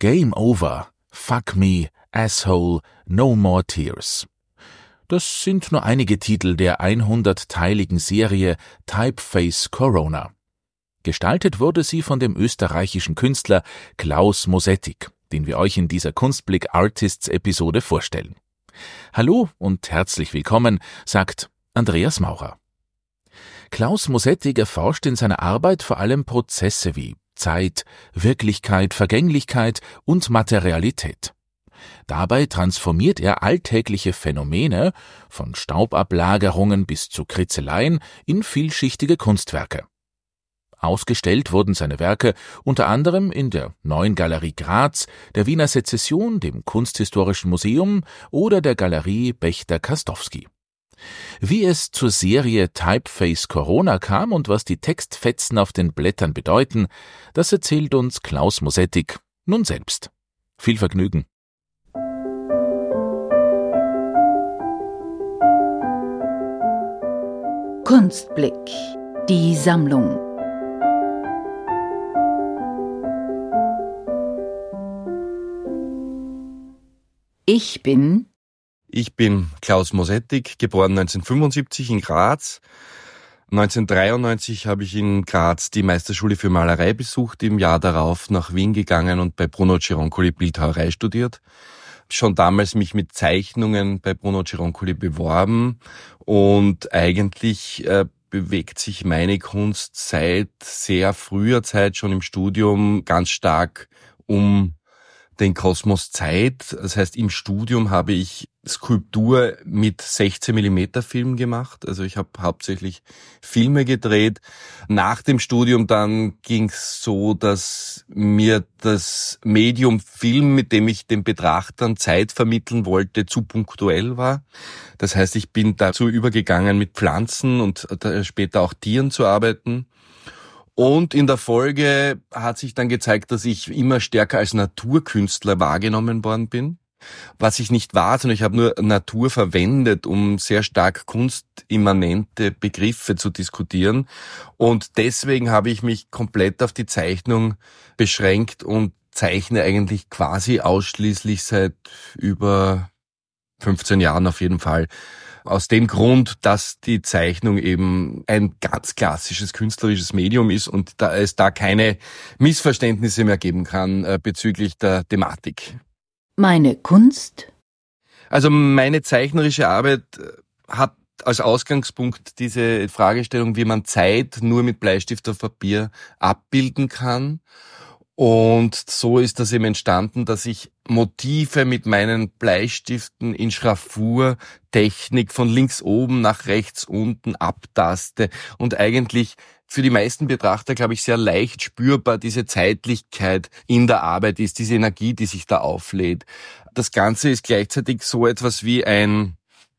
Game Over, Fuck Me, Asshole, No More Tears. Das sind nur einige Titel der 100-teiligen Serie Typeface Corona. Gestaltet wurde sie von dem österreichischen Künstler Klaus Mosettig, den wir euch in dieser Kunstblick Artists Episode vorstellen. Hallo und herzlich willkommen, sagt Andreas Maurer. Klaus Mosettig erforscht in seiner Arbeit vor allem Prozesse wie Zeit, Wirklichkeit, Vergänglichkeit und Materialität. Dabei transformiert er alltägliche Phänomene, von Staubablagerungen bis zu Kritzeleien, in vielschichtige Kunstwerke. Ausgestellt wurden seine Werke unter anderem in der Neuen Galerie Graz, der Wiener Sezession, dem Kunsthistorischen Museum oder der Galerie Bechter-Kastowski. Wie es zur Serie Typeface Corona kam und was die Textfetzen auf den Blättern bedeuten, das erzählt uns Klaus Mosettig nun selbst. Viel Vergnügen. Kunstblick, die Sammlung. Ich bin Klaus Mosettig, geboren 1975 in Graz. 1993 habe ich in Graz die Meisterschule für Malerei besucht, im Jahr darauf nach Wien gegangen und bei Bruno Gironcoli Bildhauerei studiert. Schon damals mich mit Zeichnungen bei Bruno Gironcoli beworben und eigentlich bewegt sich meine Kunst seit sehr früher Zeit, schon im Studium, ganz stark um den Kosmos Zeit. Das heißt, im Studium habe ich Skulptur mit 16mm Film gemacht. Also ich habe hauptsächlich Filme gedreht. Nach dem Studium dann ging es so, dass mir das Medium Film, mit dem ich den Betrachtern Zeit vermitteln wollte, zu punktuell war. Das heißt, ich bin dazu übergegangen, mit Pflanzen und später auch Tieren zu arbeiten. Und in der Folge hat sich dann gezeigt, dass ich immer stärker als Naturkünstler wahrgenommen worden bin. Was ich nicht war, sondern ich habe nur Natur verwendet, um sehr stark kunstimmanente Begriffe zu diskutieren. Und deswegen habe ich mich komplett auf die Zeichnung beschränkt und zeichne eigentlich quasi ausschließlich seit über 15 Jahren auf jeden Fall. Aus dem Grund, dass die Zeichnung eben ein ganz klassisches künstlerisches Medium ist und da es da keine Missverständnisse mehr geben kann bezüglich der Thematik. Meine Kunst? Also meine zeichnerische Arbeit hat als Ausgangspunkt diese Fragestellung, wie man Zeit nur mit Bleistift auf Papier abbilden kann. Und so ist das eben entstanden, dass ich Motive mit meinen Bleistiften in Schraffurtechnik von links oben nach rechts unten abtaste und eigentlich für die meisten Betrachter, glaube ich, sehr leicht spürbar diese Zeitlichkeit in der Arbeit ist, diese Energie, die sich da auflädt. Das Ganze ist gleichzeitig so etwas wie ein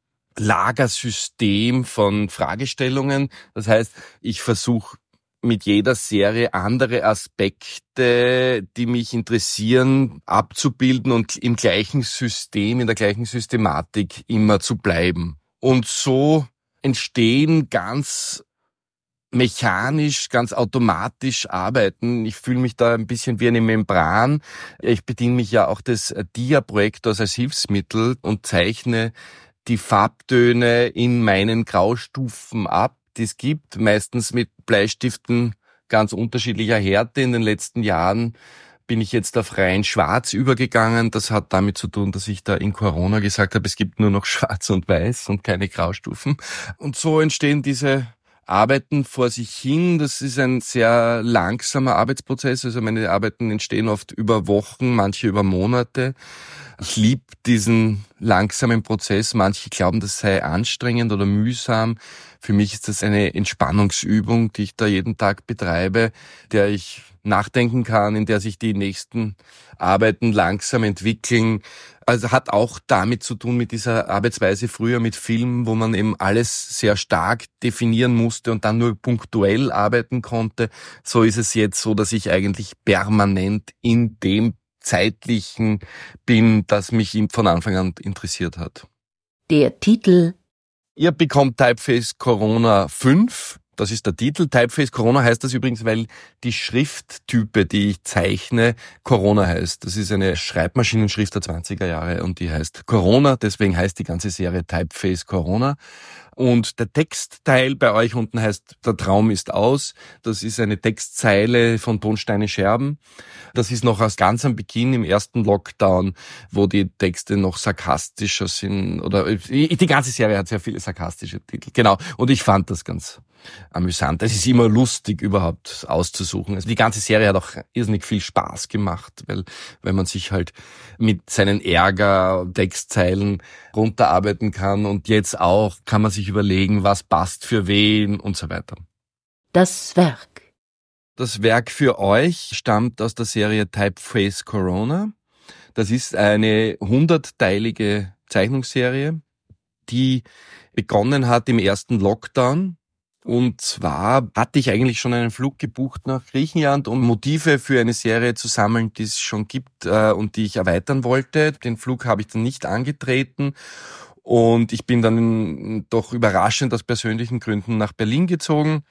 Lagersystem von Fragestellungen. Das heißt, ich versuche mit jeder Serie andere Aspekte, die mich interessieren, abzubilden und im gleichen System, in der gleichen Systematik immer zu bleiben. Und so entstehen ganz mechanisch, ganz automatisch Arbeiten. Ich fühle mich da ein bisschen wie eine Membran. Ich bediene mich ja auch des Dia-Projektors als Hilfsmittel und zeichne die Farbtöne in meinen Graustufen ab, die es gibt, meistens mit Bleistiften ganz unterschiedlicher Härte. In den letzten Jahren bin ich jetzt auf rein schwarz übergegangen. Das hat damit zu tun, dass ich da in Corona gesagt habe, es gibt nur noch schwarz und weiß und keine Graustufen. Und so entstehen diese Arbeiten vor sich hin. Das ist ein sehr langsamer Arbeitsprozess. Also meine Arbeiten entstehen oft über Wochen, manche über Monate. Ich liebe diesen langsamen Prozess. Manche glauben, das sei anstrengend oder mühsam. Für mich ist das eine Entspannungsübung, die ich da jeden Tag betreibe, der ich nachdenken kann, in der sich die nächsten Arbeiten langsam entwickeln. Also hat auch damit zu tun mit dieser Arbeitsweise früher mit Filmen, wo man eben alles sehr stark definieren musste und dann nur punktuell arbeiten konnte. So ist es jetzt so, dass ich eigentlich permanent in dem Zeitlichen bin, das mich von Anfang an interessiert hat. Der Titel: Ihr bekommt Typeface Corona 5 Das ist der Titel. Typeface Corona heißt das übrigens, weil die Schrifttype, die ich zeichne, Corona heißt. Das ist eine Schreibmaschinenschrift der 20er Jahre und die heißt Corona. Deswegen heißt die ganze Serie Typeface Corona. Und der Textteil bei euch unten heißt Der Traum ist aus. Das ist eine Textzeile von Tonsteine Scherben. Das ist noch aus ganz am Beginn im ersten Lockdown, wo die Texte noch sarkastischer sind. Oder die ganze Serie hat sehr viele sarkastische Titel. Genau. Und ich fand das ganz amüsant. Es ist immer lustig, überhaupt auszusuchen. Also die ganze Serie hat auch irrsinnig viel Spaß gemacht, weil man sich halt mit seinen Ärger-Textzeilen runterarbeiten kann. Und jetzt auch kann man sich überlegen, was passt für wen und so weiter. Das Werk. Das Werk für euch stammt aus der Serie Typeface Corona. Das ist eine 100-teilige Zeichnungsserie, die begonnen hat im ersten Lockdown. Und zwar hatte ich eigentlich schon einen Flug gebucht nach Griechenland, um Motive für eine Serie zu sammeln, die es schon gibt und die ich erweitern wollte. Den Flug habe ich dann nicht angetreten und ich bin dann doch überraschend aus persönlichen Gründen nach Berlin gezogen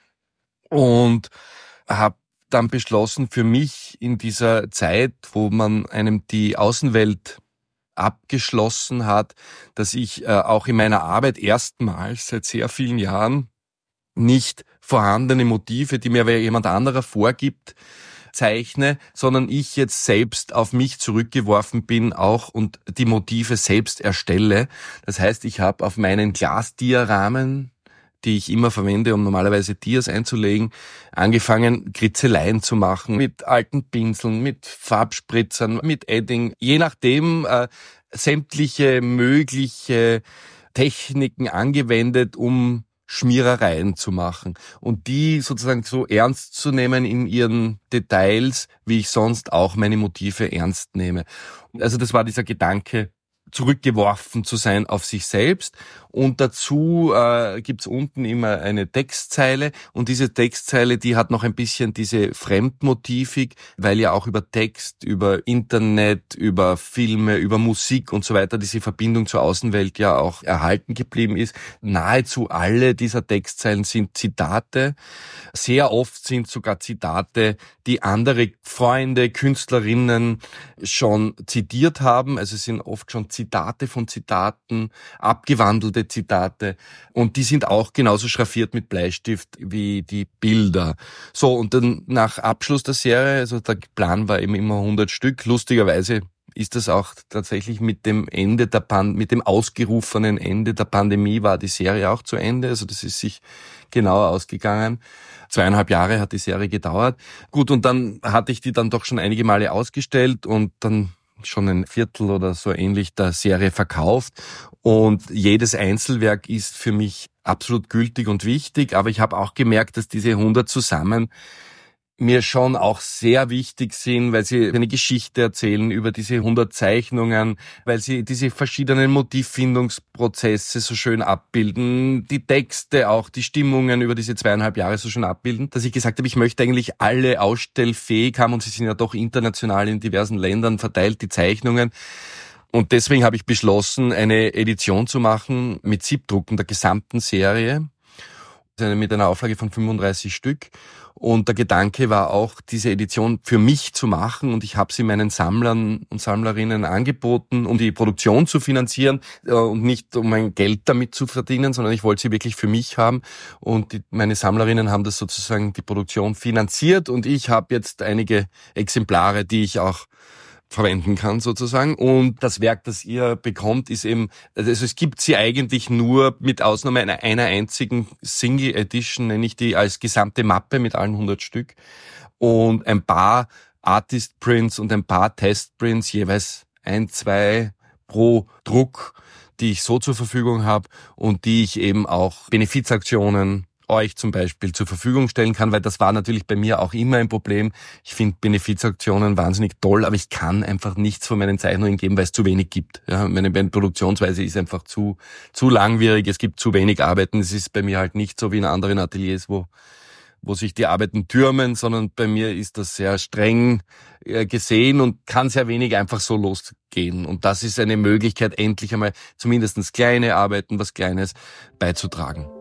und habe dann beschlossen, für mich in dieser Zeit, wo man einem die Außenwelt abgeschlossen hat, dass ich auch in meiner Arbeit erstmals seit sehr vielen Jahren nicht vorhandene Motive, die mir jemand anderer vorgibt, zeichne, sondern ich jetzt selbst auf mich zurückgeworfen bin auch und die Motive selbst erstelle. Das heißt, ich habe auf meinen Glasdiarahmen, die ich immer verwende, um normalerweise Dias einzulegen, angefangen, Kritzeleien zu machen mit alten Pinseln, mit Farbspritzern, mit Edding, je nachdem sämtliche mögliche Techniken angewendet, um Schmierereien zu machen und die sozusagen so ernst zu nehmen in ihren Details, wie ich sonst auch meine Motive ernst nehme. Also das war dieser Gedanke, zurückgeworfen zu sein auf sich selbst. Und dazu gibt's unten immer eine Textzeile. Und diese Textzeile, die hat noch ein bisschen diese Fremdmotivik, weil ja auch über Text, über Internet, über Filme, über Musik und so weiter diese Verbindung zur Außenwelt ja auch erhalten geblieben ist. Nahezu alle dieser Textzeilen sind Zitate. Sehr oft sind sogar Zitate, die andere Freunde, Künstlerinnen schon zitiert haben. Also es sind oft schon Zitate von Zitaten, abgewandelte Zitate. Und die sind auch genauso schraffiert mit Bleistift wie die Bilder. So, und dann nach Abschluss der Serie, also der Plan war eben immer 100 Stück. Lustigerweise ist das auch tatsächlich mit dem Ende mit dem ausgerufenen Ende der Pandemie war die Serie auch zu Ende. Also das ist sich genauer ausgegangen. 2,5 Jahre hat die Serie gedauert. Gut, und dann hatte ich die dann doch schon einige Male ausgestellt und dann schon ein Viertel oder so ähnlich der Serie verkauft. Und jedes Einzelwerk ist für mich absolut gültig und wichtig. Aber ich habe auch gemerkt, dass diese 100 zusammen mir schon auch sehr wichtig sind, weil sie eine Geschichte erzählen über diese 100 Zeichnungen, weil sie diese verschiedenen Motivfindungsprozesse so schön abbilden, die Texte auch, die Stimmungen über diese 2,5 Jahre so schön abbilden, dass ich gesagt habe, ich möchte eigentlich alle ausstellfähig haben und sie sind ja doch international in diversen Ländern verteilt, die Zeichnungen. Und deswegen habe ich beschlossen, eine Edition zu machen mit Siebdrucken der gesamten Serie, mit einer Auflage von 35 Stück. Und der Gedanke war auch, diese Edition für mich zu machen. Und ich habe sie meinen Sammlern und Sammlerinnen angeboten, um die Produktion zu finanzieren und nicht um mein Geld damit zu verdienen, sondern ich wollte sie wirklich für mich haben. Und meine Sammlerinnen haben das sozusagen die Produktion finanziert. Und ich habe jetzt einige Exemplare, die ich auch verwenden kann sozusagen. Und das Werk, das ihr bekommt, ist eben, also es gibt sie eigentlich nur mit Ausnahme einer einzigen Single Edition, nenne ich die, als gesamte Mappe mit allen 100 Stück und ein paar Artist Prints und ein paar Test Prints, jeweils 1, 2 pro Druck, die ich so zur Verfügung habe und die ich eben auch Benefizaktionen euch zum Beispiel zur Verfügung stellen kann, weil das war natürlich bei mir auch immer ein Problem. Ich finde Benefizaktionen wahnsinnig toll, aber ich kann einfach nichts von meinen Zeichnungen geben, weil es zu wenig gibt. Ja, meine Produktionsweise ist einfach zu langwierig, es gibt zu wenig Arbeiten. Es ist bei mir halt nicht so wie in anderen Ateliers, wo sich die Arbeiten türmen, sondern bei mir ist das sehr streng gesehen und kann sehr wenig einfach so losgehen. Und das ist eine Möglichkeit, endlich einmal zumindest kleine Arbeiten, was Kleines beizutragen.